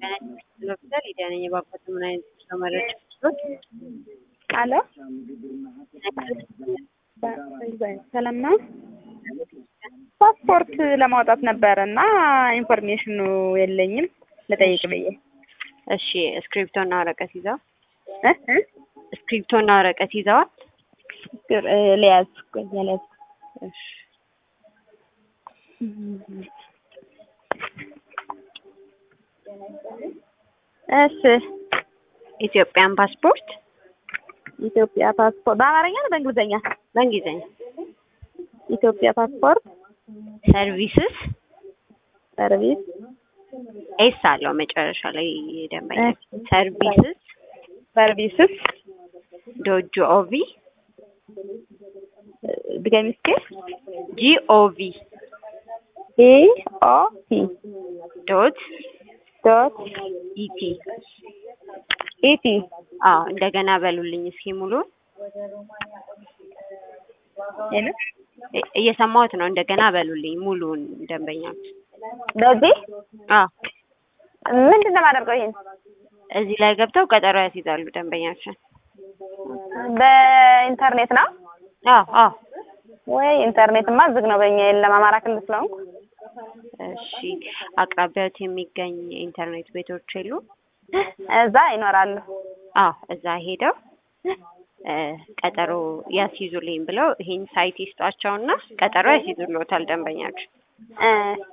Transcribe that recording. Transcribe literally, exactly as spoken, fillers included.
ለፍተር ይዳነኝ ባቆት ምን አይነት ተመረጭ ነው አሎ ሰላም ነው። ፓስፖርት ለማውጣት ነበርና ኢንፎርሜሽኑ የለኝም ለጠይቅ ብዬ። እሺ ስክሪፕቶና ወረቀት ይዘው እ እ ስክሪፕቶና ወረቀት ይዘዋል? ለያዝ ለያዝ እሺ እሺ ኢትዮጵያን ፓስፖርት ኢትዮጵያ ፓስፖርት በአማርኛ ነው በእንግሊዘኛ? በእንግሊዘኛ። ኢትዮጵያ ፓስፖርት ሰርቪስስ ሰርቪስ ኤስ አለው መጨረሻ ላይ ደንበኛ ሰርቪስስ ሰርቪስስ ዶት ኦቪ ድገሚስኬ ጂኦቪ ኢ ኦ ቲ ዶት ዶት ኢቲ ኢቲ አዎ እንደገና በሉልኝ እስኪ ሙሉ እኔ እየሰማሁት ነው። እንደገና በሉልኝ ሙሉን ደንበኛች። በዚህ አዎ ምንድን ነው የማደርገው? ይሄን እዚህ ላይ ገብተው ቀጠሮ ያስይዛሉ ደንበኛችን። በኢንተርኔት ነው? አዎ አዎ ወይ ኢንተርኔትማ ዝግ ነው በእኛ የለም። አማራ ክልል ስለሆንኩ። እሺ አቅራቢያት የሚገኝ ኢንተርኔት ቤቶች የሉ? እዛ ይኖራሉ። አዎ እዛ ሄደው ቀጠሮ ያስይዙልኝ ብለው ይሄን ሳይት ይስጧቸውና ቀጠሮ ያስይዙልዎታል ደንበኛችን። እ